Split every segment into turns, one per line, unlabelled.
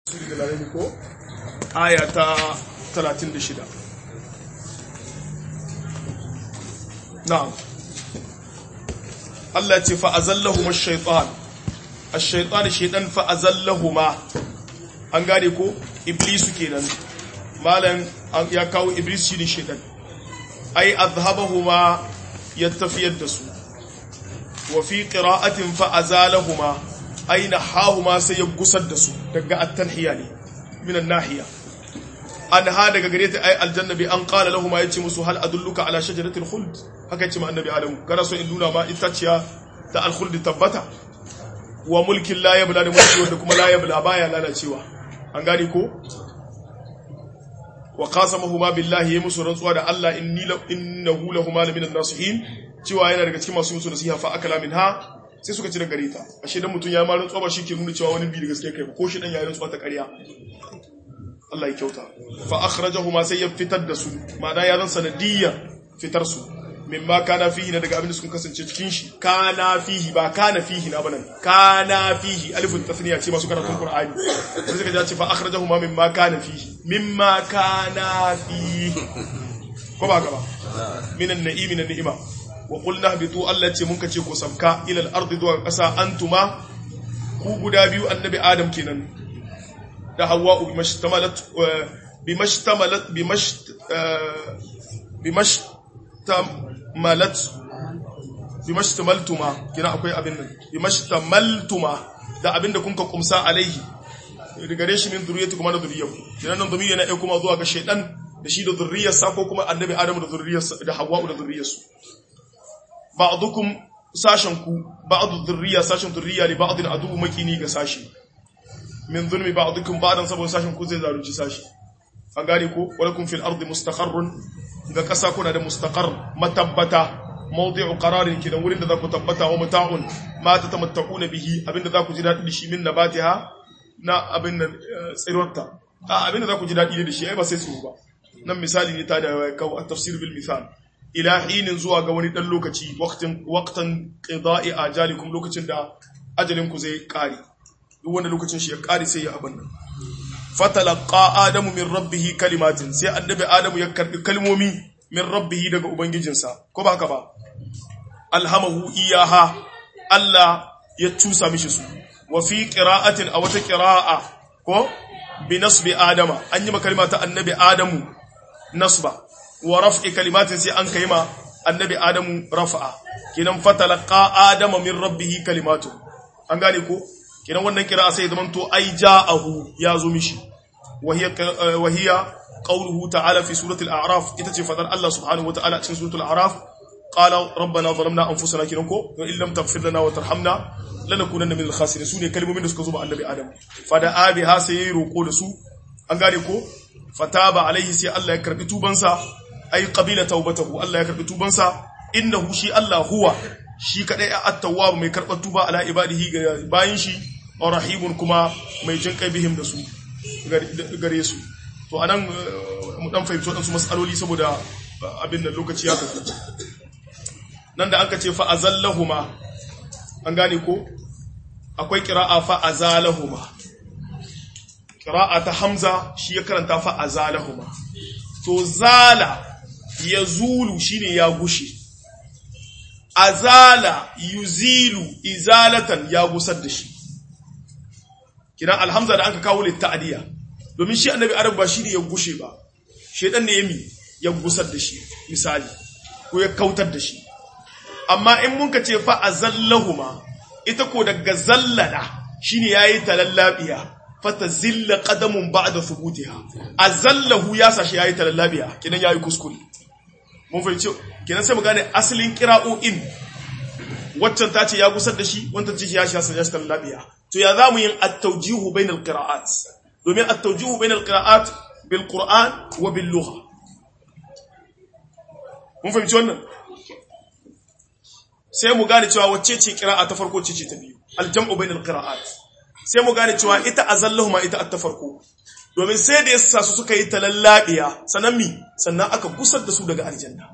ko aya ta 36 na'am Allah ya ce fa azallahuma ash-shaytan shaytan fa azallahuma an gane ko iblisu kenan malan ya kawo iblis shi ne shaytan ai azhabahuma yattafiyar da su wa fi qira'atin fa azalahuma ai nahahuma sai ya gusar da su daga at-tanhiya ne minan nahiya anha daga gare ta ai aljanna bi an qala lahum yace musu hal adulluka ala shajaratil khuld haka yace ma annabi adam kana so in nuna ma itaciya ta al-khuld tabbata wa mulkin la yabla da mulki wanda kuma la yabla baya lalacewa an gani ko wa qasamahuma billahi musu rantsuwa da Allah innahu lahuma minan nasihin cewa yana daga cikin masu musu nasiha fa akala minha sai suka ci da gare ta ashe dan mutun ya ma rantsuwa ba shi ke nuna cewa wani bi da gaske kai ba ko shi dan ya rantsuwa ta ƙarya Allah ya kyauta fa akhrajahuma sai ya fitar da su ma'ana ya zan sanadiyya fitar su mimma kana fihi daga abin da suka kasance cikin shi kana fihi ba kana fihi na banan kana fihi alifun tasniya ce masu karatun qur'ani sai suka ja ce fa akhrajahuma mimma kana fihi ko ba gaba minan na'imin ni'ima wa qulna bitu Allah ce mun kace ko sabka ila al-ardi zuwa kasa antuma ku guda biyu annabi adam kenan da hawa'u bimashtamaltuma kina akwai abin nan bimashtamaltuma da abin da kunka kumsa alaihi gare shi min zuriyati kuma da zuriyarku kina nan zuriya na kuma zuwa ga shaydan da shi da zuriyarsa ko kuma annabi adam da zuriyarsa da hawa'u da zuriyarsu ba'dukum sashanku ba'du zurriya sashin zurriya li ba'din adu makini ga sashi min zulmi ba'dukum ba'dan saboda sashin ku zai zalunci sashi an gane ko walakum fil ardi mustaqarrun ga kasa kuna da mustaqar matabbata mawdi'u qararin kidan wurin da za ku tabbata wa mata'un ma tatamatta'una bihi abinda za ku ji dadi da shi min nabatiha na abin nan tsirorta abinda za ku ji dadi da shi ai ba sai su ba nan misali ne ta da kawo at-tafsir bil misal ila hinin zuwa ga wani dan lokaci waqtan qida'i ajalikum lokacin da ajalinku zai kare duk wanda lokacin shi ya kare sai ya abin nan fatalaqa adamu min rabbih kalimatin sai annabi adamu ya karbi kalmomi min rabbih daga ubangijinsa ko ba haka ba alhamahu iyaha Allah ya tusa mishi su wa fi qira'atin aw ta qira'a ko bi nasbi adama an yi kalmata annabi adamu nasba wa raf'i kalimatin sai an kaima annabi adamu rafa'a kinan fatalaqa adama min rabbih kalimatu an gane ko kinan wannan kira sai zaman to ai ja'ahu ya zo mishi wahiya qawluhu ta'ala fi surati al-a'raf ita ce fadar Allah subhanahu wa ta'ala cikin suratul a'raf qala rabbana zalamna anfusana kinan ko wa illam taghfir lana wa tarhamna lanakunanna minal khasirin sune kalmomin da suka zo ba annabi adam fada abiha sai roko da su an gane ko fataba alaihi sai Allah ya karbi tubansa ay qabila taubatahu Allah ya karbi tubansa innahu shi Allah huwa shi kadai at-tawwab mai karbar tuba ala ibadihi ga bayin shi rahimun kuma mai jin kai bihim da su gare su to anan mu dan fahimci wadansu masaloli saboda abin da lokaci ya tafi nan da aka ce fa azallahuma an gane ko akwai qira'a fa azalahuma qira'a ta hamza shi ya karanta fa azalahuma to zala yazulu shine ya gushe azala yuzilu izalatan ya gusar da shi kidan alhamza da aka kawo litta'diya domin shi annabi arab ba shine ya gushe ba shedan ne ya gusar da shi misali ko ya kautar da shi amma in mun ka ce fa azallahuma ita ko daga zallala shine yayi talallabiya fatazilla qadamun ba'da thubutiha azallahu ya sashi yayi talallabiya kidan yayi kuskure mun fahimci kenan sai mu gane asalin qira'o'in waccan ta ce ya gusar da shi wannan ce ya shi talallabiya to ya zamu yin at-tawjihu bainal qira'at domin at-tawjihu bainal qira'at bil qur'an wa bil lugha mun fahimci wannan sai mu gane cewa wacce ce qira'a ta farko ce ta biyu al-jam'u bainal qira'at sai mu gane cewa ita azallahuma ita ta farko domin sai da yasa su suka yi talallabiya sannan aka gusar da su daga aljanna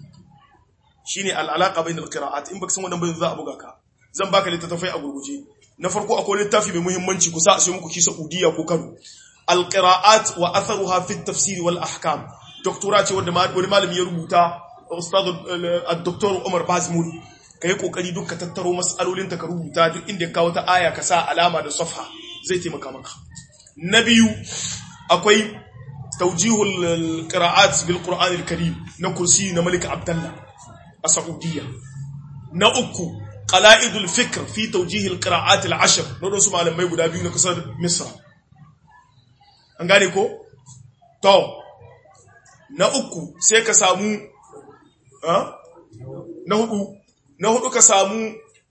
shine al-alaqa bainal qira'at in baka san wannan ba za a buga ka zan baka littattafai a gurguje na farko akwai littafi mai muhimmanci kusa a sai muku shi Saudiya ko Kano al-qira'at wa atharuha fi at-tafsir wal ahkam doktora ce wanda wani malami ya rubuta ustad al-doktor Umar Bazmuri kai kokari duk ka tattaro mas'alolin ta ka rubuta duk inda ka kawo ta aya ka sa alama da safha zai taimaka maka na biyu akwai tawjihul qira'at bil Qur'an al-Karim na kursi na Malik Abdullah a Saudiya na uku qala'idul fikr fi tawjihil qira'at al-ashr don su malamai guda biyu na kasar Misra an gane ko to na uku sai ka samu na hudu ka samu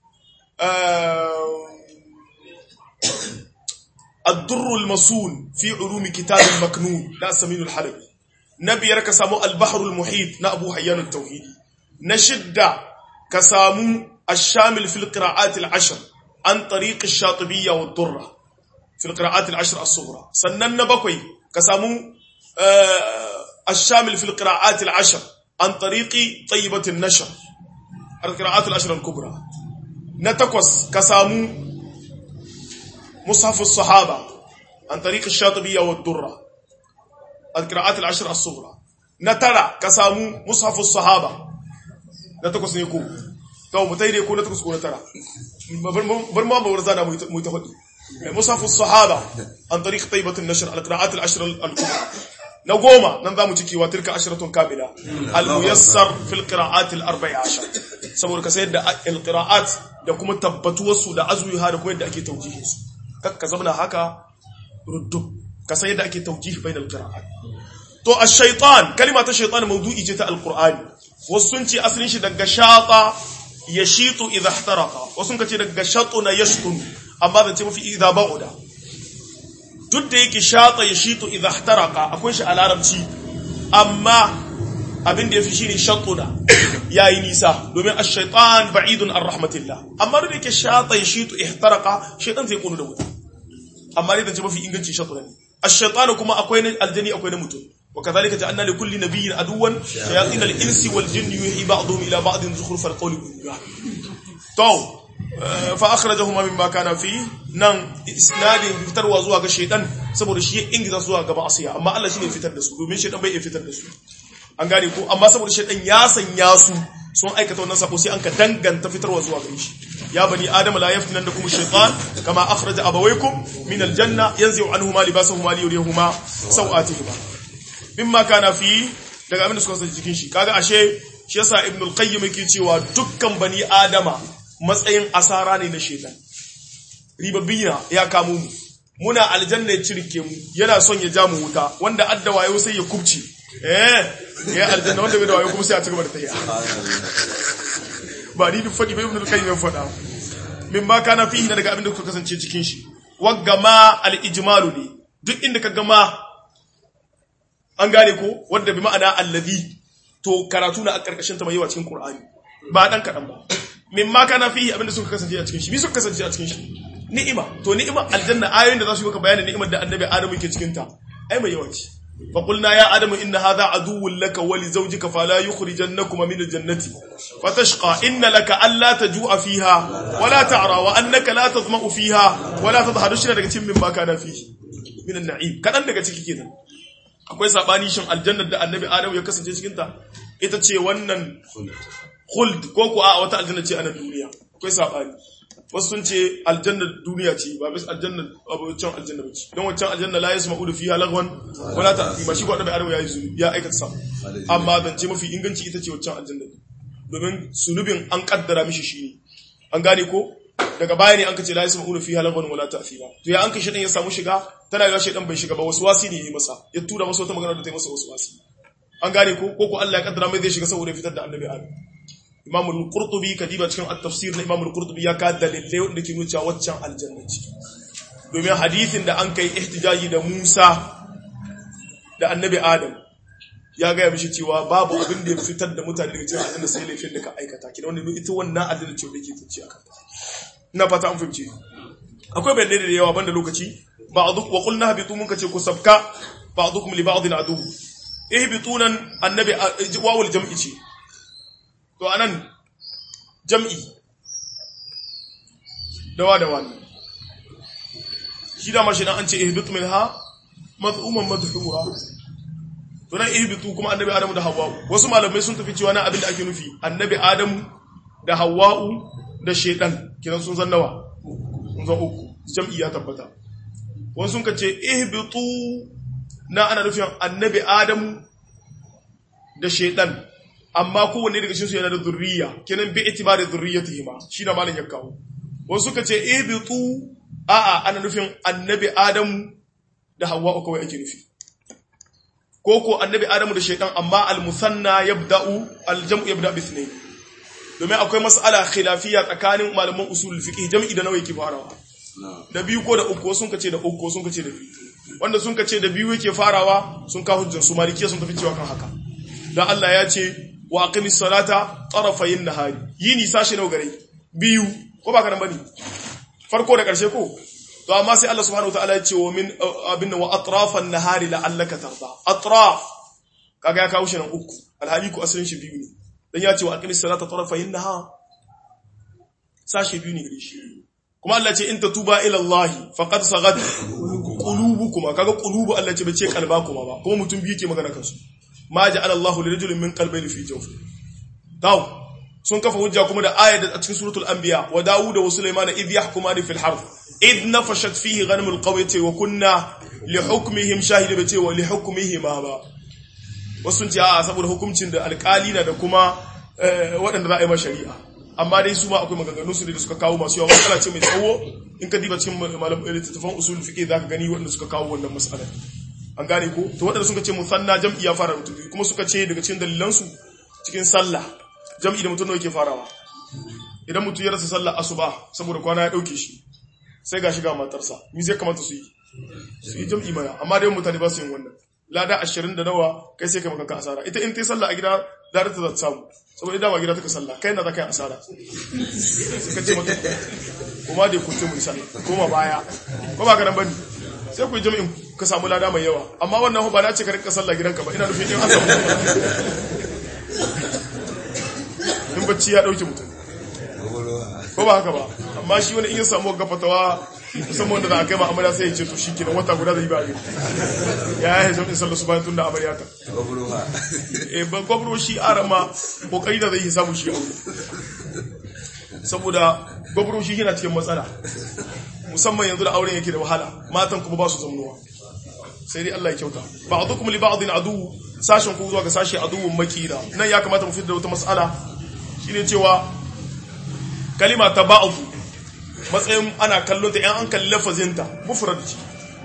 الدر المصون في علوم كتاب المكنون لا سمين الحلبي نبيار كسامو البحر المحيط نا أبو حيان التوحيدي نشد كسامو الشامل في القراءات العشر عن طريق الشاطبية والدرة في القراءات العشر الصغرى سنن بكوي كسامو الشامل في القراءات العشر عن طريق طيبة النشر القراءات العشر الكبرى نتقص كسامو مصحف الصحابة عن طريق الشاطبية والدرة القراءات العشر الصغرى نترى كسامو مصحف الصحابة نتقص نيكو تو متيري يكون نتقص كون ترى برما بورزانا متهدي مصحف الصحابة عن طريق طيبة النشر القراءات العشر الكبرى نقوم ننظام تكي وتلك عشرة كاملة الميسر في القراءات الأربع عشر سبور كسيد القراءات da kuma tabbatuwarsu da azuha da kuma yadda ake taujihin su kakka zamana haka ruddu ka san yadda ake taujihi bainal qira'at to ash-shaytan kalima ta shaytan mawdu'i ce ta alqur'ani wasu sun ce asalin shi daga shata yashitu idha ihtaraqa wasu sun ce daga shatuna yashtun amma zan ce mafi idha ba'uda duk da yake shata yashitu idha ihtaraqa akwai shi a larabci amma abin da yafi shine shatuna yayi nisa domin ash-shaytan ba'idun an rahmatillah amma da yake shata yashitu ihtaraqa shaytan zai kunu da wuta amma ne da ce mafi inganci shatuna ne ash-shaytan kuma akwai na aljani akwai na mutum wa kadhalika ja'alna li kulli nabiyyin aduwan shayatin al-insi wal jinni yuhi ba'dhum ila ba'din zukhruf al-qawli to fa akhrajahuma mimma kana fi nan isnadin fitarwa zuwa ga shaytan saboda shi ingiza zuwa ga ma'asiya amma Allah shine fitar da su domin shaytan bai iya fitar da su an gane ko amma saboda shaytan ya sanya su sun aikata wannan sako sai an ka danganta fitarwa zuwa gare shi ya bani adama la yaftinannakum ash-shaytan kama akhraja abawaykum min al-janna yanzi'u anhuma libasahuma liyurihuma sawatihima mimma kana fi daga abin da suka san cikin shi kaga ashe shi yasa ibn al-qayyim yake cewa dukkan bani adama matsayin asara ne na shaytan ribabbiya ya kamo mu muna aljanna ya cirke mu yana son ya ja mu wuta wanda addawa yau sai ya kubci ya aljanna wanda bai da wayo kuma sai a cigaba da tafiya ba ni duk fadi bai ibn al-qayyim ya fada mimma kana fihi daga abin da kuka kasance cikin shi wagama al-ijmalu ne duk inda ka gama an gane ko wanda bi ma'ana alladhi to karatu na a karkashin ta mai yawa cikin qur'ani ba dan kadan ba mimma kana fihi abin da suka kasance a cikin shi bi suka kasance a cikin shi ni'ima to ni'ima aljanna ayoyin da za su yi maka bayanin ni'imar da annabi adamu yake cikin ta ai mai yawa ce فقلنا يا آدم إن هذا عدو لك ولزوجك فلا يخرجنكما من الجنة فتشقى إن لك ألا تجوع فيها ولا تعرى وأنك لا تظمأ فيها ولا تظهر الشيء لك مما كان فيه من النعيم كان عندك ciki kenan akwai sabani shin aljannar da annabi Adam ya kasance cikin ta ita ce wannan khuld ko ko a wata aljanna ce a nan duniya akwai sabani wasu sun ce aljannar duniya ce ba bis aljannar abucan aljanna ba ce don wancan aljanna la yasma'u fiha lagwan wala ta'tima shi ko annabi Adam ya yi zunubi ya aikata sa amma dan ce mafi inganci ita ce wancan aljanna domin sunubin an kaddara mishi shi ne an gane ko daga baya ne an kace la yasma'u fiha lagwan wala ta'tima to ya an kai shedan ya samu shiga tana ga shedan bai shiga ba wasu wasi ne yi masa ya tura masa wata magana da ta yi masa wasu wasi an gane ko ko Allah ya kaddara mai zai shiga saboda fitar da annabi Adam Imam al-Qurtubi kadiba cikin at-tafsir na Imam al-Qurtubi ya ka dalilai wanda ke nuna waccan aljanna ce domin hadisin da an kai ihtijaji da Musa da annabi Adam ya ga mishi cewa babu abin da ya fitar da mutane daga cikin aljanna sai laifin da ka aikata kina wanda ita wannan aljanna ce da ke tace akan ta ina fata an fahimce akwai bayanai da yawa banda lokaci ba'dhu wa qulna habitu mun kace ku sabka ba'dukum li ba'din adu ihbitunan annabi wawul jam'i ce to anan jam'i dawa shi da mashi an ce ihbit minha madhuman madhura to nan ihbitu kuma annabi adamu da hawwa wasu malamai sun tafi cewa nan abin da ake nufi annabi adamu da hawwa da shaytan kiran sun zan nawa sun zan uku jam'i ya tabbata wasu sun kace ihbitu na ana nufin annabi adamu da shaytan amma kowanne daga cikin su yana da zurriya kenan bi itibari zurriyatihima shi da malam ya kawo wasu suka ce ihbitu a'a ana nufin annabi adamu da hawwa kawai ake nufi ko annabi adamu da shaytan amma al-musanna yabda'u al-jam'u yabda bi ithnayn domin akwai mas'ala khilafiyya tsakanin malaman usulul fiqh jam'i da nawa yake farawa da biyu ko da uku sun kace da uku sun kace da biyu wanda sun kace da biyu yake farawa sun ka hujjar su malikiya sun tafi cewa kan haka dan Allah ya ce wa aqimis salata tarafayn nahari yini sashi nawa gare biyu ko ba karan bane farko da karshe ko to amma sai Allah subhanahu wataala ya ce wa min abinna wa atrafan nahari la'allaka tarda atraf kaga ya kawo shi nan uku alhali ku asalin shi biyu ne dan ya ce wa aqimis salata tarafayn nahar sashi biyu ne gare shi kuma Allah ce in tatuba ila Allah faqad sagat qulubukuma kaga qulubu Allah ce bace kalbakuma ba kuma mutum biyu ke magana kansu ma ja'ala Allahu lirajulin min qalbayni fi jawfi taw sun kafa hujja kuma da ayat a cikin suratul anbiya wa Dawud wa Sulaiman idh yahkumani fil harth idh nafashat fihi ghanamul qawati wa kunna li hukmihim shahida bace wa li hukmihima ba wasu ce a saboda hukuncin da alƙali na da kuma waɗanda za a yi ma shari'a amma dai su ma akwai maganganun su da suka kawo masu yawa matsala ce mai tsawo in ka diba cikin malamin littattafan usul fiqh zaka gani waɗanda suka kawo wannan mas'ala an gane ko to waɗanda suka ce musanna jam'i ya fara mutum kuma suka ce daga cikin dalilan su cikin sallah jam'i da mutum yake farawa idan mutum ya rasa sallah asuba saboda kwana ya dauke shi sai ga shiga matarsa me zai kamata su yi jam'i mana amma dai mutane ba su yin wannan lada 20 da nawa kai sai kai maka asara ita in tai sallah a gida da ta zata samu saboda idan ba gida take sallah kai na zaka yi asara suka ce mata kuma dai ku ce mun sallah kuma baya ko ba ka nan bane sai ku yi jami'in ka samu lada mai yawa amma wannan ba na ce ka rinka sallah gidanka ba ina nufin in an samu in bacci ya dauke mutum ko ba haka ba amma shi wani in ya samu gafatawa musamman wanda za a kai ma amarya sai ya ce to shi kenan wata guda da yi ba ya yi jami'in sallah su bayan tun da amarya ta gwabro shi arama kokari da zai yi samu shi aure saboda gwabro shi yana cikin matsala musamman yanzu da auren yake da wahala matan kuma ba su zamuwa sai dai Allah ya kyauta ba'dukum li ba'din adu sashen ku zuwa ga sashi aduwwun makida nan ya kamata mu fitar da wata mas'ala shine cewa kalima ta ba'd matsayin ana kallon ta an kalli lafazinta mufrad ce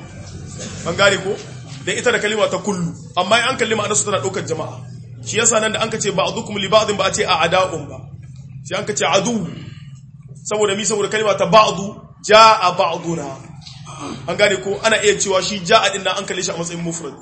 an gane ko da ita da kalima ta kullu amma an kalli ma'anar su tana daukar jama'a shi yasa nan da an kace ba'dukum li ba'din ba a ce a'da'un ba sai an kace adu saboda saboda kalima ta ba'du ja'a ba'duna an gane ko ana iya cewa shi ja'a din nan an kalle shi a matsayin mufrad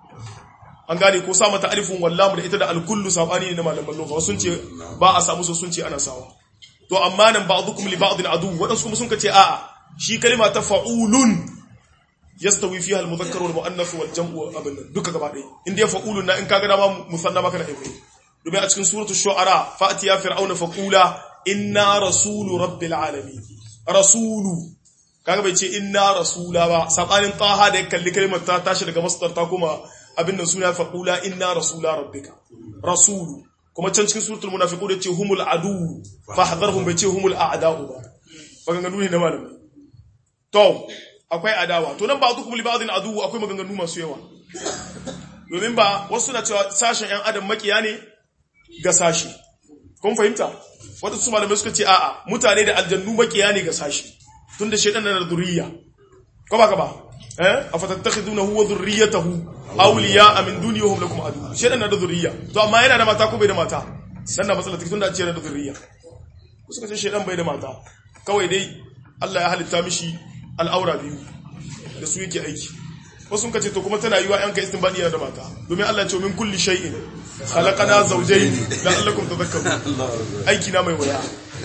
an gane ko sa mata alifun wallamu da ita da alkullu sabani ne na malaman lugha sun ce ba a samu sun ce ana sawa to amma nan ba'dukum li ba'din adu wadansu kuma sun kace a'a shi kalima ta fa'ulun yastawi fiha al-mudhakkar wal mu'annath wal jam'u abin duka gaba ɗaya inda ya fa'ulun na in kaga dama musanna maka na ibrahim domin a cikin suratul shu'ara fa'ati ya fir'auna faqula inna rasulu rabbil alamin rasulu kaga bai ce inna rasula ba sabanin taha da ya kalli kalimar ta tashi daga masdar ta kuma abin nan suna faqula inna rasula rabbika rasulu kuma can cikin suratul munafiqun da ce humul adu fahdharhum bai ce humul a'da'u ba maganganu ne na malamai to akwai adawa to nan ba dukum li ba'din adu akwai maganganu masu yawa domin ba wasu na cewa sashen yan adam makiya ne ga sashi kun fahimta wata su malamai suka ce a'a mutane da aljannu makiya ne ga sashi tunda shaytan na da zurriya ko ba ka ba afatattakhidunahu wa dhurriyyatahu awliya min duni wa hum lakum adu shaytan na da zurriya to amma yana da mata ko bai da mata sannan matsala take tunda a ce yana da zurriya ko suka ce shaytan bai da mata kawai dai Allah ya halitta mishi al'aura biyu da su yake aiki wasu sun kace to kuma tana yiwa yanka istinbadi yana da mata domin Allah ya ce min kulli shay'in khalaqana zawjayn la'allakum tadhakkarun aiki na mai waya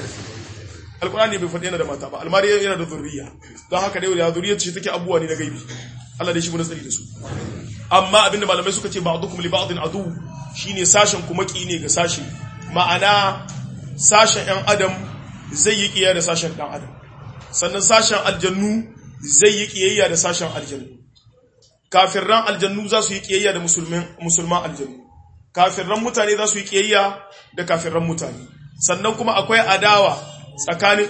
alqur'ani bai faɗi yana da mata ba almari yana da zurriya don haka dai da zurriya ce take abuwa ne na gaibi Allah dai shi mun tsari da su amma abinda malamai suka ce ba'dukum li ba'din adu shine sashen kuma ki ne ga sashi ma'ana sashen ɗan adam zai yi kiyaye da sashen ɗan adam sannan sashen aljannu zai yi kiyayya da sashen aljannu kafirran aljannu za su yi kiyayya da musulman aljannu kafirran mutane za su yi kiyayya da kafirran mutane sannan kuma akwai adawa tsakanin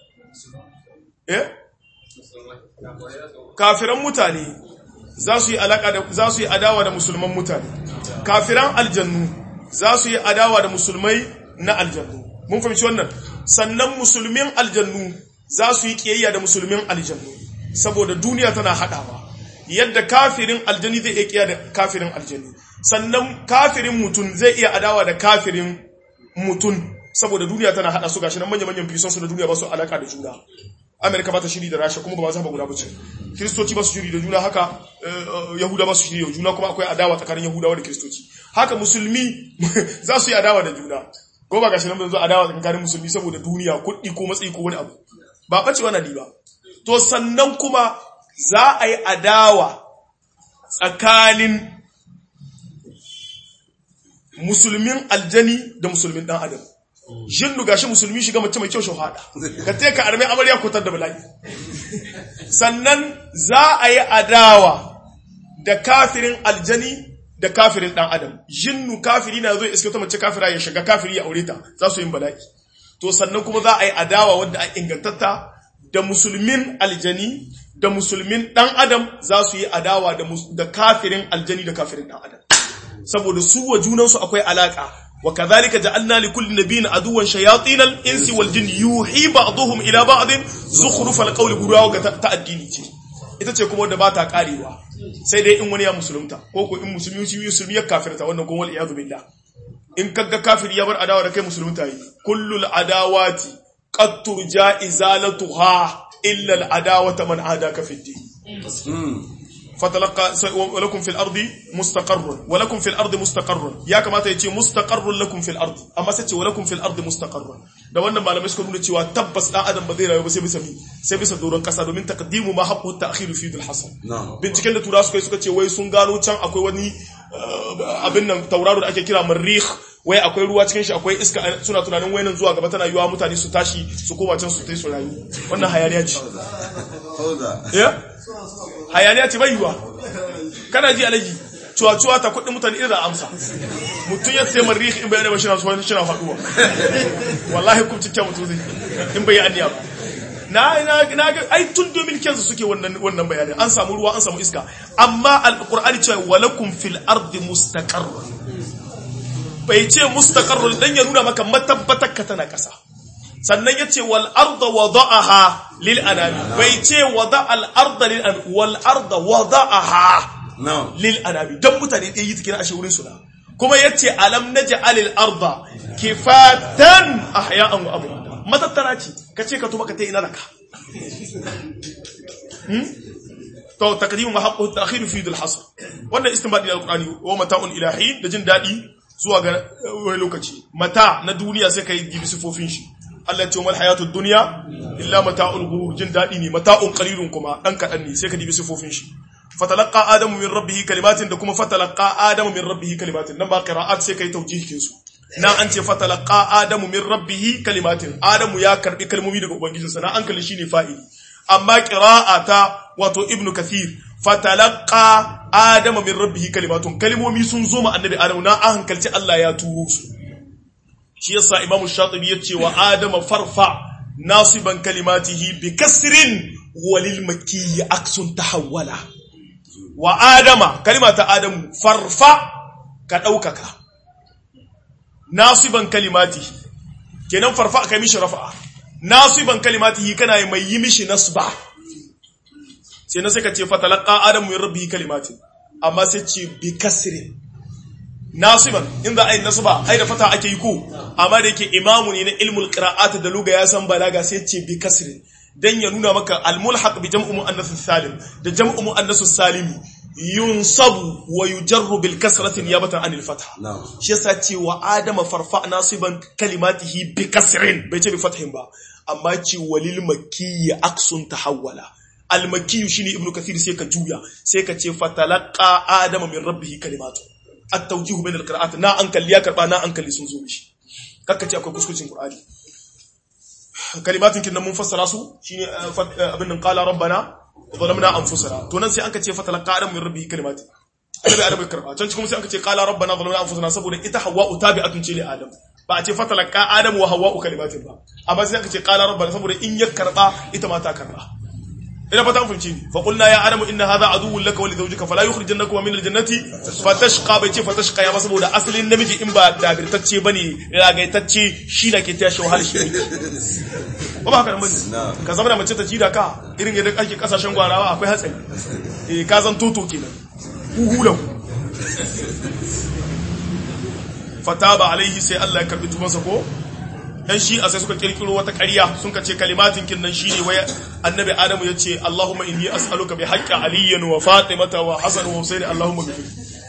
kafiran mutane za su yi adawa da musulman mutane kafiran aljannu za su yi adawa da musulmai na aljannu mun fahimci wannan sannan musulmin aljannu za su yi kiyayya da musulmin aljannu saboda duniya tana hadawa yadda kafirin aljani zai iya kiyaya da kafirin aljani sannan kafirin mutum zai iya adawa da kafirin mutum saboda duniya tana hada su gashi nan manyan fisan su da duniya ba su alaka da juna Amerika ba ta shiri da Rasha kuma ba za ba guda bace Kristoci ba su shiri da juna haka Yahuda ba su shiri da juna kuma akwai adawa tsakanin Yahudawa da Kristoci haka musulmi za su yi adawa da juna ko ba gashi nan yanzu adawa tsakanin musulmi saboda duniya kuɗi ko matsayi ko wani abu ba bace wannan ba to sannan kuma za a yi adawa tsakanin musulmin aljani da musulmin dan adam jinnu gashi musulmi shiga mace mai kyau shahada ka te ka arme amarya kotar da bala'i sannan za a yi adawa da kafirin aljani da kafirin dan adam jinnu kafiri na zo iske ta mace kafira ya shiga kafiri ya aure ta za su yi bala'i to sannan kuma za a yi adawa wanda a ingantatta da musulmin aljani da musulmin dan adam za su yi adawa da kafirin aljani da kafirin dan adam saboda su wa junansu akwai alaka wa kadhalika ja'alna likulli nabiyyin aduwwan shayatin al-insi wal jin yuhi ba'dhum ila ba'd zukhruf al-qawli gurawa ga ta'addini ce ita ce kuma wanda ba ta karewa sai dai in wani ya musulunta ko ko in musulmi ya kafirta wannan gon wal iyad billah in kaga kafiri ya bar adawa da kai musulunta yi kullul adawati qad turja izalatuha illa al-adawata man adaka fi din فتلقى ولكم في الارض مستقر ولكم في الارض مستقر ya kamata yace mustaqarrun lakum fil ard amma sai ce walakum fil ard mustaqarrun da wannan malamai suka nuna cewa tabbas dan adam ba zai rayu ba sai bisa doron kasa domin taqdimu ma haqqu ta'khir fi al hasan binciken da tura suka ce wai sun gano can akwai wani abin nan tauraro da ake kira marrikh wai akwai ruwa cikin shi akwai iska suna tunanin wayanan zuwa gaba tana yiwa mutane su tashi su koma can su tai su rayu wannan hayaniya ce hayaniya ce bai yiwa kana ji alaji cuwa ta kudin mutane irin amsa mutum ya sai marrihi in bai da bashira su shi na faduwa wallahi ku cikin mutum zai in bai anniya ba na ga ai tun 2015 suke wannan bayanin an samu ruwa an samu iska amma alqur'ani cewa walakum fil ardi mustaqarrun bai ce mustaqarrun dan ya nuna maka matabbatar ka tana kasa sannan yace wal arda wada'aha lil anami bai ce wada al arda lil anami wal arda wada'aha lil anami dan mutane dai yi tikira ashe wurin su da kuma yace alam naj'al al arda kifatan ahya'an wa amwata matattara ce kace ka tuba ka ta ina laka to taqdimu ma haqqu ta'khir fi al hasr wannan istinbadi al qur'ani wa mata'un ilahi da jin dadi zuwa ga wani lokaci mata na duniya sai kai gibi sifofin shi Allah ya ce mal hayatud dunya illa mata'ul ghurur jin dadi ne mata'un qalilun kuma dan kadan ne sai ka dibi sifofin shi fatalaqa adamu min rabbih kalimatin da kuma fatalaqa adamu min rabbih kalimatin nan ba qira'at sai kai tawjihin su na an ce fatalaqa adamu min rabbih kalimatin adamu ya karbi kalmomi daga ubangijinsa na an kalli shine fa'ili amma qira'ata wato ibnu kathir fatalaqa adamu min rabbih kalimatun kalmomi sun zo ma annabi adamu na an hankalci Allah ya turo su shi yasa imamu shatibi yace wa adama farfa nasiban kalimatihi bi kasrin walil makki aksun tahawwala wa adama kalimata adamu farfa ka daukaka nasiban kalimatihi kenan farfa kai mishi rafa'a nasiban kalimatihi kana mai yi mishi nasba sai na saka ce fatalaqa adamu min rabbihi kalimatin amma sai ce bi kasrin nasiban inda ai nasba ai da fata ake yi ko amma da yake imamu ne na ilmul qira'at da luga ya san balaga sai ce bi kasrin dan ya nuna maka al mulhaq bi jam'u muannath salim da jam'u muannath salimi yunsabu wa yujarru bil kasrati niyabatan anil fatha shi yasa ce wa adama farfa nasiban kalimatihi bi kasrin bai ce bi fathin ba amma ce walil makki aksun tahawwala al makki shine ibnu kathir sai ka juya sai ka ce fatalaqa adama min rabbihi kalimatu at-tawjih bain al-qira'at na an kalli ya karba na an kalli sun zo mishi kakka ce akwai kuskucin qur'ani kalimatin kin mun fassara su shine abin nan qala rabbana zalamna anfusana to nan sai anka ce fatalaqa adam min rabbi kalimati annabi adam ya karba can kuma sai anka ce qala rabbana zalamna anfusana saboda ita hawwa tabi'atun ce li adam ba a ce fatalaqa adam wa hawwa kalimatin ba amma sai anka ce qala rabbana saboda in ya karba ita ma ta karba ina fata mun fahimci fa qulna ya adamu inna hadha aduwwun laka wa li zawjika fala yukhrijannakuma min aljannati fatashqa bai ce fatashqa ya ba saboda asalin namiji in ba dabirtacce bane ragaitacce shi da ke tashi wahala shi ba haka nan bane ka zama da mace ta ci da ka irin yadda ake kasashen gwarawa akwai hatsari ka zan toto kenan huhulan fataba alaihi sai Allah ya karbi tubansa ko dan shi a sai suka kirkiro wata ƙarya sun ka ce kalimatin kin nan shine wai annabi adamu yace Allahumma inni as'aluka bi haqqi aliyyin wa fatimata wa hasan wa husayn Allahumma ghfir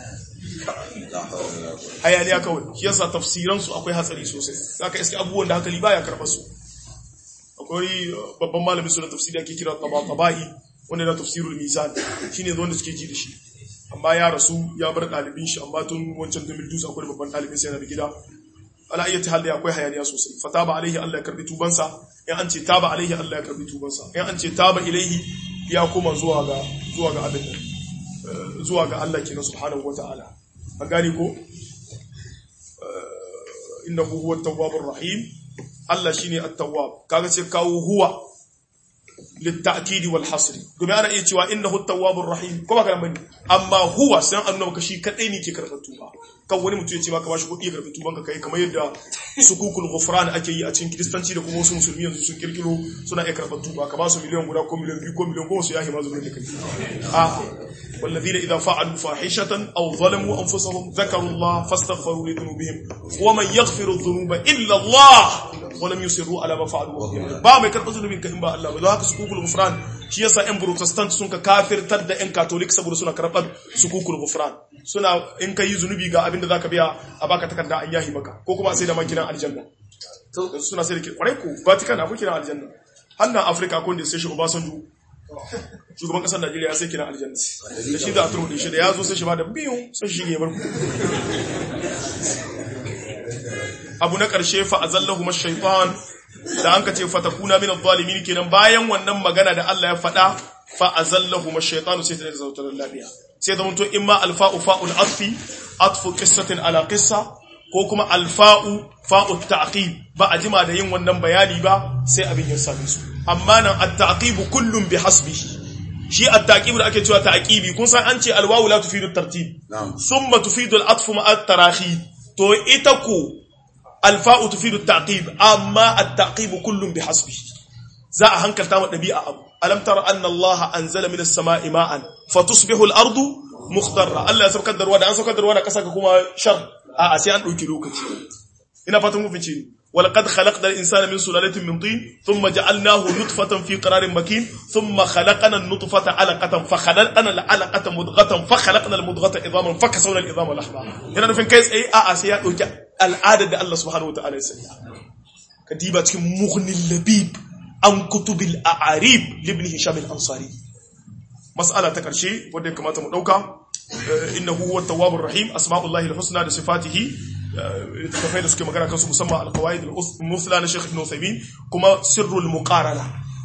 ayaniya kawai shi yasa tafsiran su akwai hatsari sosai zaka iske abubuwan da hankali baya karba su akwai babban malami su da tafsiri ake kira tabaqabai wanda na tafsirul mizan shine wanda suke ji da shi amma ya rasu ya bar dalibin shi amma tun wancan 2002 akwai babban dalibin sai yana da gida ala ayyati hal akwai hayaniya sosai fataba alaihi Allah ya karbi tubansa in an ce taba alaihi Allah ya karbi tubansa in an ce taba ilaihi ya koma zuwa ga abin nan zuwa ga Allah kenan subhanahu wataala an gane ko innahu huwa at-tawwabur rahim Allah shine at-tawwab kaga sai kawo huwa litta'kidi wal hasri domin ana iya cewa innahu at-tawwabur rahim ko ba kana bane amma huwa sai an nuna maka shi kadai ne ke karɓar tuba kan wani mutum ya ce maka bashi kuɗi ya karɓi tuban ka kai kamar yadda sukukul ghufran ake yi a cikin kristanci da kuma wasu musulmi yanzu sun kirkiro suna iya karɓar tuba ka ba su miliyan guda ko miliyan biyu ko miliyan goma su yahi ma zuwa da kai والذين إذا فعلوا فاحشة أو ظلموا أنفسهم ذكروا الله فاستغفروا لذنوبهم ومن يغفر الذنوب إلا الله ولم يصروا على ما فعلوا ba mai karɓar zunubin ka in ba Allah ba don haka sukukul ghufran shi yasa ƴan protestant sun ka kafirtar da ƴan catholic saboda suna karɓar sukukul ghufran suna in kai zunubi ga abin da zaka biya a baka takarda an yahi maka ko kuma sai da man kiran aljanna to suna sai da kwarai ko Vatican akwai kiran aljanna hannan Africa ko da sai shi Obasanjo shugaban kasar Najeriya sai kiran aljanna da shi da atro da shi da yazo sai shi ba da biyu sai shi ne barku abu na karshe fa azallahu mash-shaytan da an ka ce fatakuna min adh-dhalimin kenan bayan wannan magana da Allah ya faɗa fa azallahu mash-shaytan sai ta zautar lafiya sai da munto imma alfa'u fa'ul atfu qissatin ala qissa ko kuma alfa'u fa'u ta'qib ba a jima da yin wannan bayani ba sai abin ya same su amma nan at-ta'qib kullun bihasbihi shi at-ta'qib da ake cewa ta'qibi kun san an ce alwawu la tufidu at-tartib thumma tufidu al-atfu ma'a at-tarahi to ita ku alfa'u tufidu at-ta'qib amma at-ta'qib kullun bihasbihi za a hankalta wa dabi'a abu alam tara anna Allah anzala minas sama'i ma'an fatusbihu al-ardu mukhdarra Allah ya saukar da ruwa da an saukar da ruwa da kasa ka kuma shar a sai an dauki lokaci ina fatan mun fice walaqad khalaqna al-insana min sulalatin min tin thumma ja'alnahu nutfatan fi qararin makin thumma khalaqna an-nutfata 'alaqatan fa khalaqna al-'alaqata mudghatan fa khalaqna al-mudghata idhaman fa kasawna al-idhama lahma yana nufin kai tsaye a sai ya dauki al'adar da Allah subhanahu wa ta'ala ya sanya kadiba cikin mughnil labib an kutubil a'arib libni hisham al-ansari mas'ala ta karshe wanda ya kamata mu dauka innahu huwa at-tawwabur rahim asma'ullahi al-husna da sifatihi tafai da suke magana kansu musamman al-qawaid al-muthla na Sheikh Ibn Uthaymeen kuma sirrul muqarana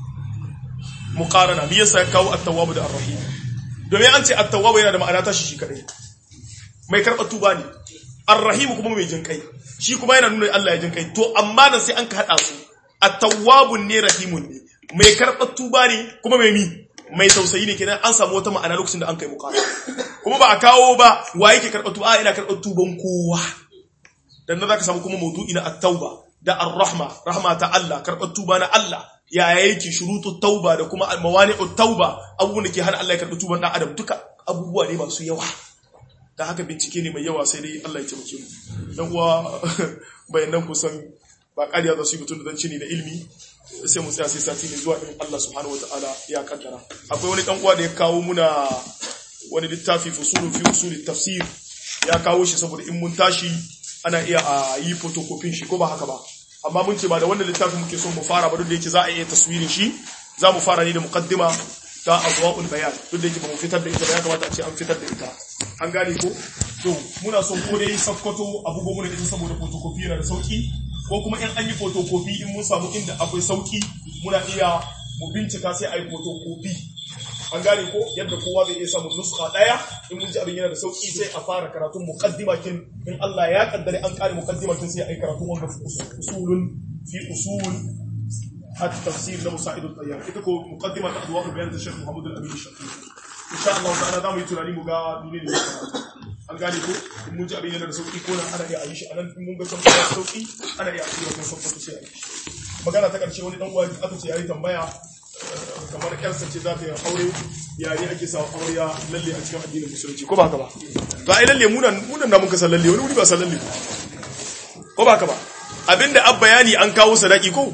me yasa ya kawo at-tawwab da ar-rahim domin an ce at-tawwab yana da ma'ana ta shi kadai mai karɓar tuba ne ar-rahim kuma mai jinkai shi kuma yana nuna Allah ya jinkai to amma nan sai an ka hada su at-tawwabun ne rahimun ne mai karɓar tuba ne kuma mai tausayi ne kenan an samu wata ma'ana lokacin da an kai muqara kuma ba a kawo ba wa yake karɓar tuba ina karɓar tuban kowa dan nan zaka samu kuma mawdu'i na at-tauba da ar-rahma rahma ta Allah karɓar tuba na Allah ya yake shurutu tauba da kuma mawani'ut tauba abubuwan da ke hana Allah ya karɓi tuban dan adam duka abubuwa ne masu yawa da haka bincike ne mai yawa sai dai Allah ya taimake mu dan uwa bayanan kusan ba ƙariya za su yi mutum da zanci ne da ilmi sai mu tsaya sai sati ne zuwa in Allah subhanahu wataala ya kaddara akwai wani dan uwa da ya kawo muna wani littafi fusulun fi usulit tafsir ya kawo shi saboda in mun tashi ana iya a yi photocopy shi ko ba haka ba amma mun ce ba da wannan littafin muke son mu fara ba duk da yake za a iya taswirin shi za mu fara ne da muqaddima ta adwaul bayan duk da yake ba mu fitar da ita ba ya kamata a ce an fitar da ita an gane ko to muna son ko dai sakkwato abubuwan da ita saboda photocopy yana da sauki ko kuma in an yi photocopy in mun samu inda akwai sauki muna iya mu bincika sai a yi photocopy an gane ko yadda kowa zai iya samun nuskha daya in mun ji abin yana da sauki sai a fara karatun muqaddimatin in Allah ya kaddare an kare muqaddimatin sai ai karatun wanda usulun fi usul at-tafsir da musa'id al-tayyib ita ko muqaddima ta adwa bayan da Sheikh Muhammad al-Amin al-Shafi'i insha Allah ta'ala zamu yi tunani mu ga menene ne an gane ko in mun ji abin yana da sauki ko nan ana iya yi shi anan in mun ga san sauki ana iya yi wannan sauki sai magana ta karshe wani dan uwa aka ce yayi tambaya kamar yarsa ce za ta yi aure yayi ake sa aure lalle a cikin addinin musulunci ko ba haka ba to ai lalle munan da muka san lalle wani ba san lalle ko ba haka ba abinda abbayani an kawo sadaki ko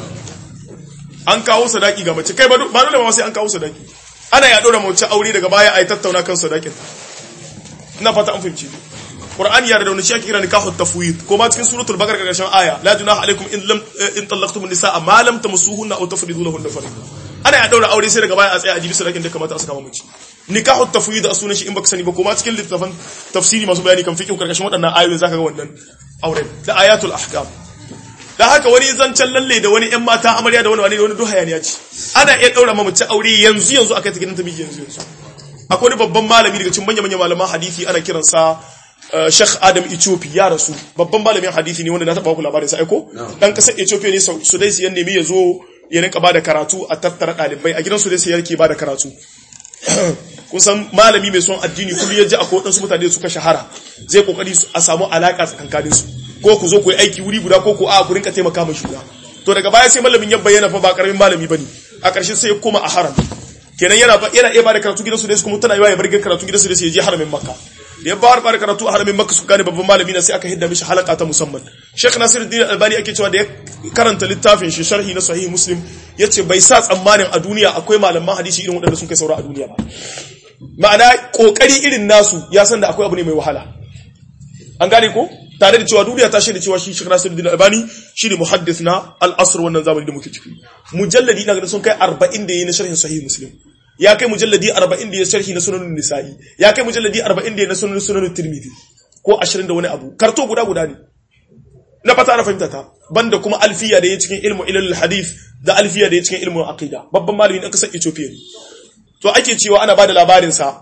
an kawo sadaki ga mace kai ba dole ba sai an kawo sadaki ana ya dora mace aure daga baya ai tattauna kan sadakin ina fata an fahimci Qur'ani ya da wani shi kira nikahu tafwid ko ma cikin suratul baqara karshen aya la junaha alaikum in talaqtumun nisaa ma lam tamassuhunna aw tafridu lahunna fariida ana ya daura aure sai daga baya a tsaya a jibi sadakin da kamata a saka mace nikahu tafwid a sunan shi in baka sani ba ko ma cikin littafin tafsiri masu bayani kan fiqh karkashin wadannan ayoyin zaka ga wannan auren da ayatul ahkam da haka wani zancen lalle da wani ƴan mata amarya da wani duk hayaniya ce ana iya daura mace aure yanzu akai ta gidan ta miji yanzu akwai wani babban malami daga cikin manyan malaman hadisi ana kiransa Sheikh Adam Ethiopia ya rasu babban malamin hadisi ne wanda na taba ku labarin sa aiko dan kasar Ethiopia ne Sudaisi ya nemi ya zo ya rinka bada karatu a tattara dalibai a gidan Sudaisi yake bada karatu kun san malami mai son addini kullu yaji akwai wadansu mutane suka shahara zai kokari a samu alaka tsakankanin su ko ku zo ku yi aiki wuri guda ko ku ku rinka taimaka ma juna to daga baya sai malamin ya bayyana fa ba karamin malami bane a ƙarshe sai ya koma a haram kenan yana iya bada karatu gidan Sudaisi kuma tana yiwa ya bar karatu gidan Sudaisi ya je haramin Makka da ya bar karatu a haramin Makka su gane babban malami na sai aka hidda mishi halaka ta musamman Sheikh Nasiruddin Albani ake cewa da ya karanta littafin shi sharhi na Sahih Muslim yace bai sa tsammanin a duniya akwai malaman hadisi irin waɗanda sun kai saura a duniya ba ma'ana kokari irin nasu ya san da akwai abu ne mai wahala an gane ko tare da cewa duniya ta shaida cewa shi Sheikh Nasiruddin Albani shine muhaddis na al-asr wannan zamani da muke ciki mujalladi ina ga sun kai 40 da yayin sharhin Sahih Muslim ya kai mujalladi 40 da ya sharhi na sunan nisa'i ya kai mujalladi 40 da ya na sunan tirmidhi ko 20 da wani abu karto guda ne na fata na fahimta ta banda kuma alfiya da ya cikin ilmu ilal hadith da alfiya da ya cikin ilmu aqida babban malami ne kasar Ethiopia ne to ake cewa ana bada labarin sa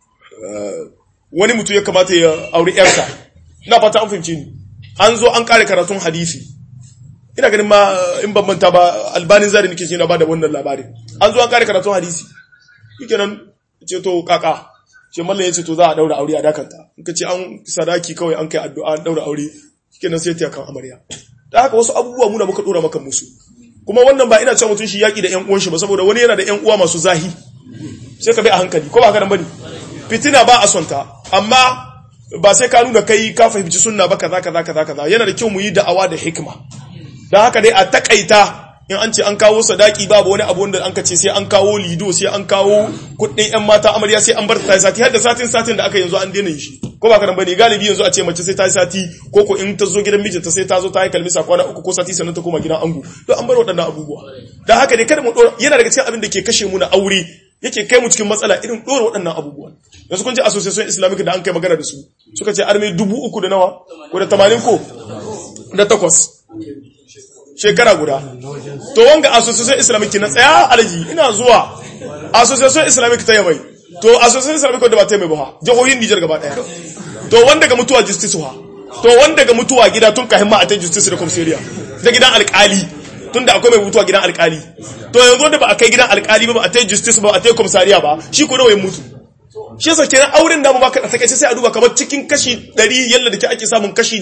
wani mutum ya kamata ya aure yarsa na fata an fahimce ni an zo an kare karatun hadisi ina ganin ma in ban manta ba albanin zari nake ce na bada wannan labarin an zo an kare karatun hadisi shikenan ce to kaka ce mallan yace to za a daura aure a dakanta in kace an sadaki kawai an kai addu'a an daura aure shikenan sai ta kan amarya da haka wasu abubuwa mu da muka dora maka musu kuma wannan ba ina cewa mutun shi yaki da ƴan uwan shi ba saboda wani yana da ƴan uwa masu zahi sai ka bai a hankali ko ba ka dan bane fitina ba a sonta amma ba sai ka nuna kai ka fahimci sunna ba kaza yana da kyau mu yi da'awa da hikima dan haka dai a takaita in an ce an kawo sadaki babu wani abu wanda an ka ce sai an kawo lido sai an kawo kudin ƴan mata amarya sai an bar ta sati har da satin da aka yanzu an daina shi ko ba ka dan bane galibi yanzu a ce mace sai ta yi sati ko in ta zo gidan mijinta sai ta zo ta yi kalmisa kwana 3 ko sati sannan ta koma gidan ango to an bar waɗannan abubuwa dan haka dai kada mu dora yana daga cikin abin da ke kashe mu na aure yake kai mu cikin matsala irin dora waɗannan abubuwan yanzu kun ji association islamic da an kai magana da su suka ce arme 3,000 da nawa ko da 80 ko da 8 shekara guda to wanga association islamic na tsaya alaji ina zuwa association islamic ta yamai to association islamic da ba ta yamai ba jihohin Niger gaba daya to wanda ga mutuwa justice ha to wanda ga mutuwa gida tun kahin ma a ta justice da commissariat da gidan alkali tunda akwai mai mutuwa gidan alkali to yanzu wanda ba a kai gidan alkali ba a ta justice ba a ta commissariat ba shi ko nawa ya mutu shi yasa kenan auren da mu baka da takeice sai a duba kamar cikin kashi 100 yalla da ke ake samun kashi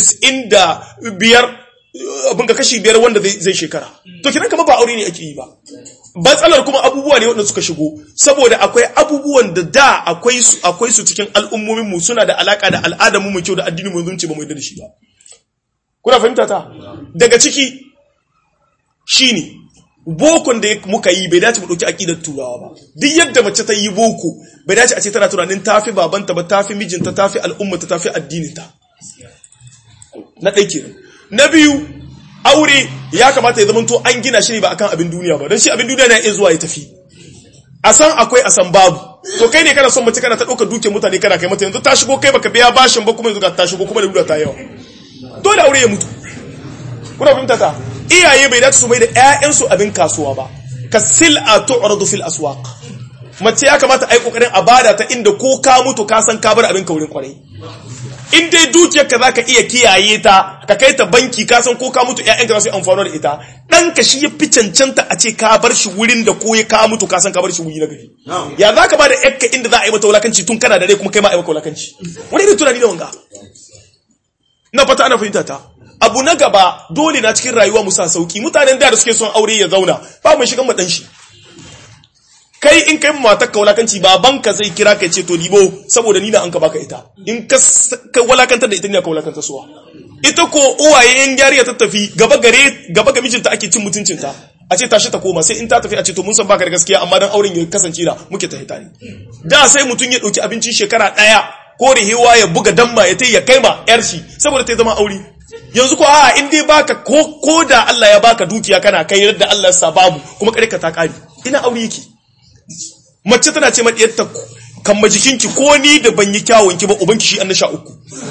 95 abin ga kashi 5 wanda zai shekara to kiran kamar ba aure ne ake yi ba batsalar kuma abubuwa ne wanda suka shigo saboda akwai abubuwan da akwai su cikin al'ummomin mu suna da alaka da al'adar mu kyau da addinin mu zunci ba mu yarda da shi ba kuna fahimta ta daga ciki shine bokon da muka yi bai dace mu dauki aqidar turawa ba duk yadda mace ta yi boko bai dace a ce tana tunanin tafi babanta ba tafi mijinta tafi al'ummata tafi addininta na ɗaya na biyu aure ya kamata ya zamanto an gina shi ne ba akan abin duniya ba don shi abin duniya na iya zuwa ya tafi a san akwai a san babu to kai ne kana son mace kana ta ɗaukar dukiyar mutane kana kai mata yanzu ta shigo kai baka biya bashin ba kuma yanzu ta shigo kuma da lura ta yawa dole aure ya mutu kuna fahimta ta iyaye bai dace su mai da ƴaƴansu abin kasuwa ba ka sil'a tu'radu fil aswaq mace ya kamata ai kokarin a bada ta inda ko ka mutu ka san ka bar abin kaurin kwarai in dai dukiyar ka zaka iya kiyaye ta ka kai ta banki ka san ko ka mutu ƴaƴan ka za su yi amfani da ita dan ka shi ya fi cancanta a ce ka bar shi wurin da ko ya ka mutu ka san ka bar shi wuri na gari ya zaka bada ƴakka inda za a yi mata wulakanci tun kana da rai kuma kai ma a yi maka wulakanci wani irin tunani da wanga na fata ana fahimta ta abu na gaba dole na cikin rayuwa mu sa sauki mutanen da suke son aure ya zauna ba mu shigan madan shi kai in kai matar ka walakanci babanka zai kira ka ce to dibo saboda ni na an ka baka ita in ka walakantar da ita ne ka walakantar suwa ita ko uwaye in jariya ta tafi gaba ga mijinta ake cin mutuncinta a ce tashi ta koma sai in ta tafi a ce to mun san baka da gaskiya amma dan auren ya kasance da muke ta hitari da sai mutun ya dauki abincin shekara daya ko rihewa ya buga damma ya tai ya kaima yar shi saboda ta zama aure yanzu ko a in dai baka ko da Allah ya baka dukiya kana kai yadda Allah ya sa babu kuma kare ka ta kare ina aure yake mace tana ce madiyarta kan majikinki ko ni da ban yi kyawunki ba ubanki shi annasha uku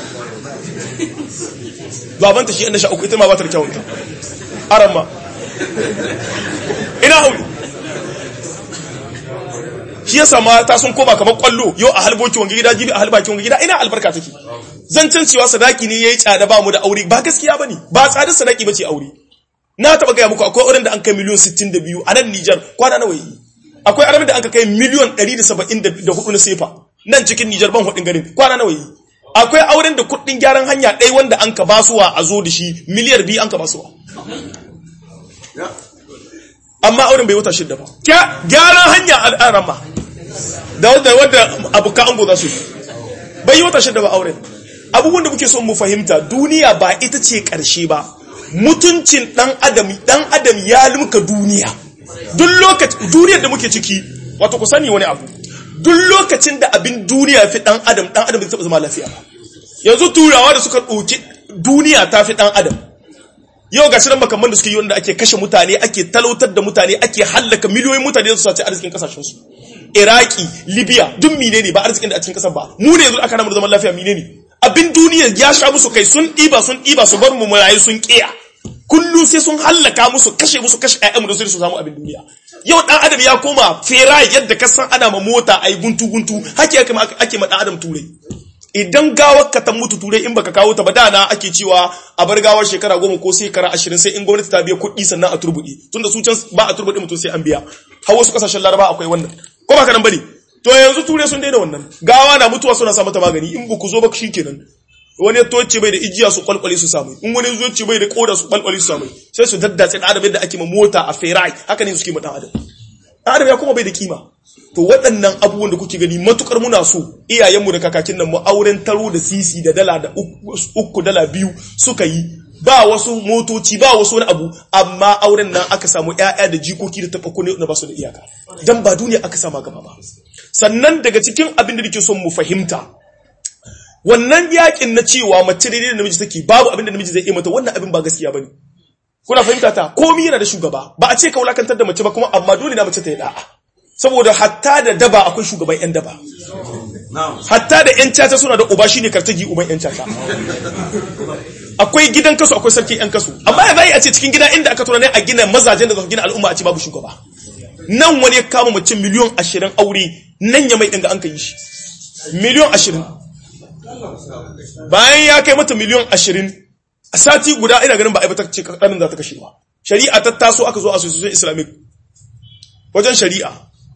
babanta shi annasha uku ita ma ba ta kyawunta arama ina aure shi yasa mata sun koma kamar kwallo yau a halboki wanga gida jibi a halbaki wanga gida ina albarka take zancen cewa sadaki ne yayi tsada ba mu da aure ba gaskiya bane ba tsadar sadaki bace aure na taba ga muku akwai auren da an kai miliyan 62 a nan Niger kwana nawa yi akwai auren da an kai miliyan 174 na sefa nan cikin Niger ban hudin garin kwana nawa yi akwai auren da kudin gyaran hanya dai wanda an ka basuwa a zo da shi miliyar 2 an ka basuwa amma auren bai wata shidda ba gyaran hanya al'arama da wadda abuka ango za su bai yi wata shidda ba auren abubuwan da muke son mu fahimta duniya ba ita ce ƙarshe ba mutuncin dan adam ya limka duniya duk lokacin duniyar da muke ciki wato ku sani wani abu duk lokacin da abin duniya fi dan adam bai taɓa zama lafiya ba yanzu turawa da suka ɗauki duniya ta fi dan adam yau ga shirin makamman da suke yi wanda ake kashe mutane ake talautar da mutane ake hallaka miliyoyin mutane da su sace arzikin kasashensu iraki libya duk menene ba arzikin da a cikin kasar ba mu ne yanzu aka namu da zaman lafiya menene abin duniya ya sha musu kai sun ɗiba su bar mu murayi sun kiya kullum sai sun hallaka musu kashe ƴaƴanmu da su samu abin duniya yau dan adam ya koma ferai yadda ka san ana ma mota ai guntu hake ake ma dan adam turai idan gawar ka ta mutu turai in baka kawo ta ba dana ake cewa a bar gawar shekara 10 ko shekara 20 sai in gwamnati ta biya kuɗi sannan a turbuɗe tunda su can ba a turbuɗe mutum sai an biya har wasu kasashen laraba akwai wannan ko ba ka nan bane to yanzu turai sun daina wannan gawa na mutuwa suna sa mata magani in ba ku zo ba shikenan wani ya toce bai da ijiya su kwalkwale su samu in wani zo ce bai da koda su kwalkwale su samu sai su daddace da adam yadda ake ma mota a ferai haka ne suke ma dan adam ya kuma bai da kima to waɗannan abubuwan da kuke gani matukar muna so iyayenmu da kakakin nan mu auren taro da sisi da dala da uku dala 2 suka yi ba wasu motoci ba wasu wani abu amma auren nan aka samu ƴaƴa da jikoki da taɓa kone da ba su da iyaka dan ba duniya aka sama gaba ba sannan daga cikin abin da nake son mu fahimta wannan yakin na cewa mace daidai da namiji take babu abin da namiji zai yi mata wannan abin ba gaskiya bane kuna fahimta ta komai yana da shugaba ba a ce ka wulakantar da mace ba kuma amma dole na mace ta yi da'a saboda hatta da daba akwai shugaban yan daba hatta da yan caca suna da uba shine kartagi uban yan caca akwai gidan kasu akwai sarki yan kasu amma ya zai a ce cikin gida inda aka tura ne a gina mazajen da za su gina al'umma a ce babu shugaba nan wani ya kama mace miliyan 20 aure nan ya mai dinga an kai shi miliyan 20 bayan ya kai mata miliyan 20 a sati guda ina ganin ba a yi ta ce kaɗanin za ta kashe ba shari'a ta taso aka zo a association islamic wajen shari'a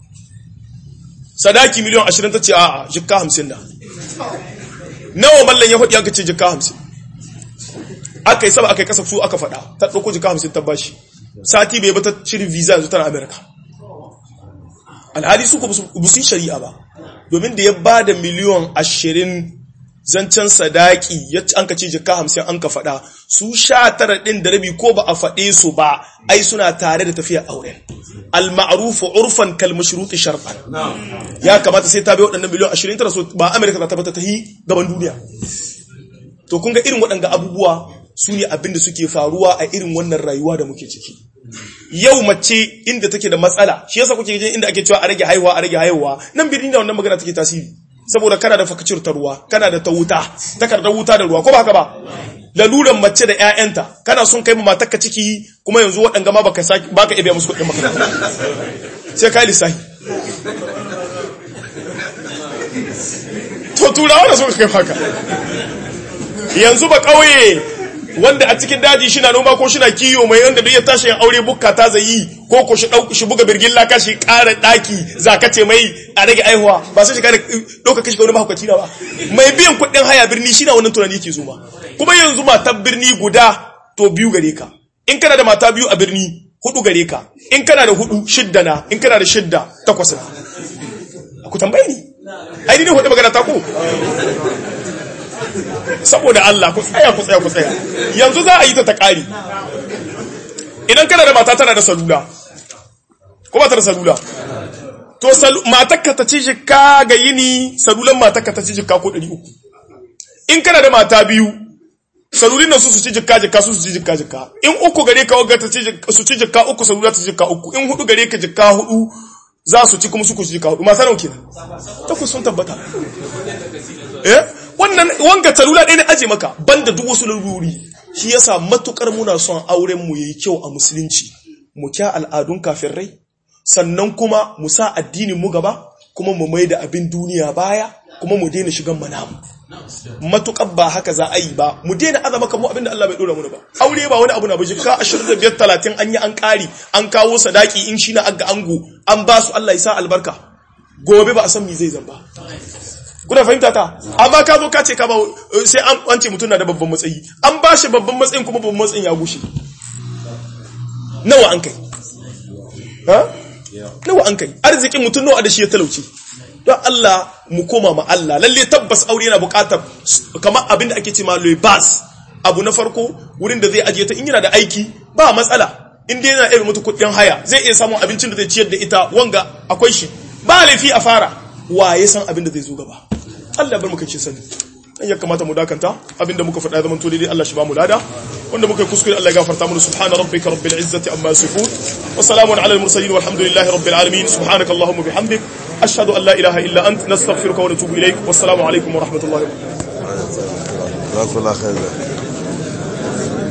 sadaki miliyan 20 ta ce a'a jikka 50 da nawa mallan ya faɗi aka ce jikka 50 aka yi saba aka yi kasafsu aka faɗa ta ɗauko jikka 50 ta bashi sati bai bata shirin visa yanzu tana america alhali su ko busun shari'a ba domin da ya ba da miliyan 20 zancen sadaki ya an ka ce jikka 50 an ka faɗa su 19 ɗin da rabi ko ba a faɗe su ba ai suna tare da tafiya auren al-ma'rufu urfan kal mashruti sharfan ya kamata sai ta bai waɗannan miliyan 20 tara so ba America ta tabbata ta yi gaban duniya to kun ga irin waɗanga abubuwa su ne abin da suke faruwa a irin wannan rayuwa da muke ciki yau mace inda take da matsala shi yasa kuke jin inda ake cewa a rage haihuwa nan birnin da wannan magana take tasiri saboda kana da fakacir ta ruwa kana da ta wuta takardar wuta da ruwa ko ba haka ba laluran mace da ƴaƴanta kana son kai matarka ciki kuma yanzu waɗanga ma baka iya biya musu kuɗin makaranta sai kai lissafi to turawa da suka kai haka yanzu ba kauye wanda a cikin daji shi na noma ko shi na kiyo mai wanda duk ya tashi yin aure bukka ta zayi ko shi buga birgin laka shi ƙara ɗaki zakace mai a rage aihuwa ba sai shi ƙara ɗauka kashi wani mahaukaci na ba mai biyan kuɗin haya birni shi na wannan tunani yake zuma kuma yanzu matar birni guda to 2 gare ka in kana da mata 2 a birni 4 gare ka in kana da 4 6 na in kana da 6 8 na ku tambaye ni ai ne hudu magana ta ku saboda Allah ku tsaya yanzu za a yi ta ƙari idan kana da mata tana da salula ko ba ta da salula to matakka ta ci jikka ga yini salulan matakka ta ci jikka ko 300 in kana da mata 2 salulin nan su ci jikka su ci jikka in 3 gare ka wagga ta ci su ci jikka 3 salula ta ci jikka 3 in 4 gare ka jikka 4 za su ci kuma su ku ci jikka 4 mata nawa kenan ta ku sun tabbata wannan wanga salula ɗaya ne aje maka banda duk wasu lalurori shi yasa matukar muna son auren mu yayi kyau a musulunci mu kya al'adun kafirai sannan kuma mu sa addinin mu gaba kuma mu maida abin duniya baya kuma mu daina shigan manamu matukar ba haka za a yi ba mu daina azama kamar abin da Allah bai dora mu ba aure ba wani abu na baje ka 25 30 an yi an kari an kawo sadaki in shi na aga ango an ba su Allah ya sa albarka gobe ba a san me zai zamba kuna fahimta ta amma ka zo ka ce ka ba sai an wance mutum na da babban matsayi an ba shi babban matsayin kuma babban matsayin ya gushe nawa an kai nawa an kai arzikin mutum nawa da shi ya talauci don Allah mu koma ma Allah lalle tabbas aure yana bukatar kamar abin da ake ce ma lebas abu na farko wurin da zai ajiye ta in yana da aiki ba matsala in dai yana irin mutu kuɗin haya zai iya samun abincin da zai ciyar da ita wanga akwai shi ba laifi a fara waye san abin da zai zo gaba Allah bar mu kace sani dan ya kamata mu dakanta abinda muka faɗa zaman to dai Allah shi ba mu lada wanda muka yi kuskure Allah ya gafarta mana subhana rabbika rabbil izzati amma yasifun wa salamun ala al mursalin walhamdulillahi rabbil alamin subhanaka allahumma bihamdik ashhadu an la ilaha illa ant nastaghfiruka wa natubu ilaik wassalamu alaikum wa rahmatullahi wa barakatuh